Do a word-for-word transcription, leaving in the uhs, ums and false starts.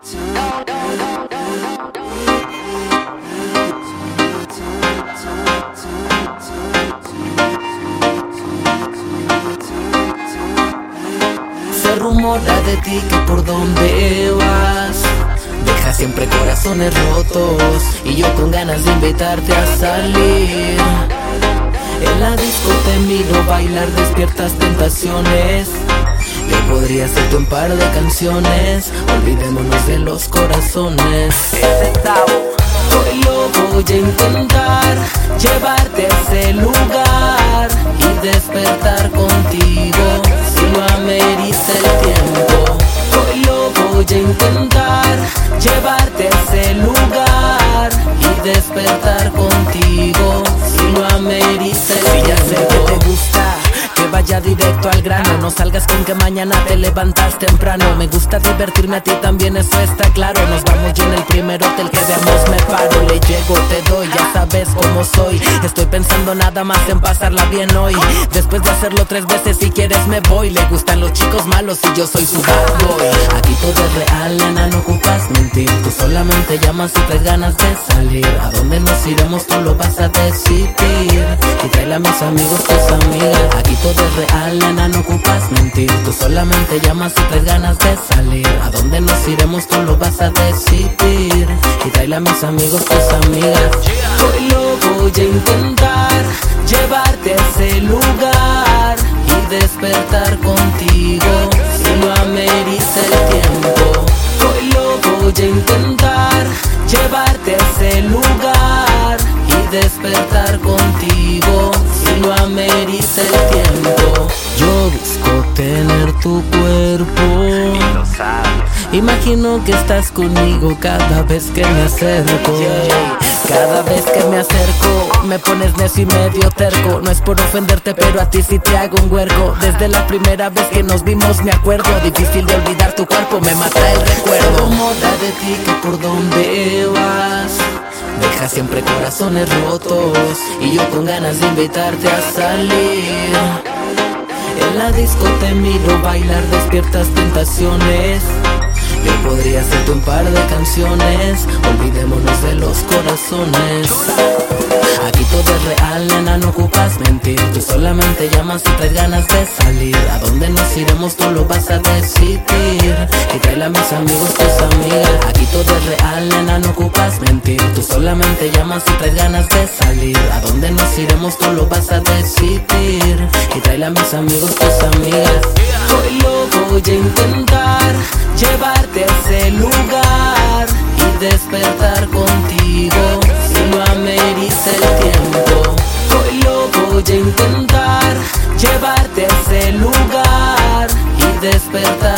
Se rumora de ti que por donde vas dejas siempre corazones rotos, y yo con ganas de invitarte a salir. En la disco te miro bailar, despiertas tentaciones. Yo podría hacerte un par de canciones, olvidémonos de los corazones. Hoy lo voy a intentar, llevarte a ese lugar y despertar contigo, si lo amerita el tiempo. Hoy lo voy a intentar, llevarte a ese lugar y despertar contigo, si lo amerita el tiempo. Si ya sé que te gusta, que vaya directo al grano, no salgas con que mañana te levantas temprano. Me gusta divertirme, a ti también, eso está claro. Nos vamos y en el primer hotel que veamos me paro. Le llego, te doy, ya sabes cómo soy. Estoy pensando nada más en pasarla bien hoy. Después de hacerlo tres veces, si quieres me voy. Le gustan los chicos malos y yo soy su bad boy. Aquí todo es real, nena, no ocupas mentir. Tú solamente llamas si traes ganas de salir. A dónde nos iremos tú lo vas a decidir. Y tráele a mis amigos, tus amigas. Aquí todo es real, nena, no ocupas mentir. Tú solamente llamas si traes ganas de salir. A dónde nos iremos tú lo vas a decidir. Y tráele a mis amigos, tus amigas. Hoy lo voy a intentar, llevarte a ese lugar y despertar contigo, si lo amerita el tiempo. Hoy lo voy a intentar, llevarte a ese lugar y despertar contigo, si lo amerita el tiempo. Yo busco tener tu cuerpo, y lo sabes. Imagino que estás conmigo cada vez que me acerco. Cada vez que me acerco me pones necio y medio terco. No es por ofenderte, pero a ti sí te hago un huerco. Desde la primera vez que nos vimos me acuerdo. Difícil de olvidar tu cuerpo, me mata el recuerdo. Moda de ti que por donde vas dejas siempre corazones rotos, y yo con ganas de invitarte a salir. En la disco te miro bailar, despiertas tentaciones. Yo podría hacerte un par de canciones, olvidémonos de los corazones. Aquí todo es real, nena, no ocupas mentir. Tú solamente llamas si traes ganas de salir. A dónde nos iremos tú lo vas a decidir. Y tráele a mis amigos, tus amigas. Aquí todo es real, nena, no ocupas mentir. Tú solamente llamas si traes ganas de salir. A dónde nos iremos tú lo vas a decidir. Y tráele a mis amigos, tus amigas. Hoy lo voy a intentar, llevarte a ese lugar y despertar contigo, si lo amerita el tiempo. Hoy lo voy a intentar, llevarte a ese lugar y despertar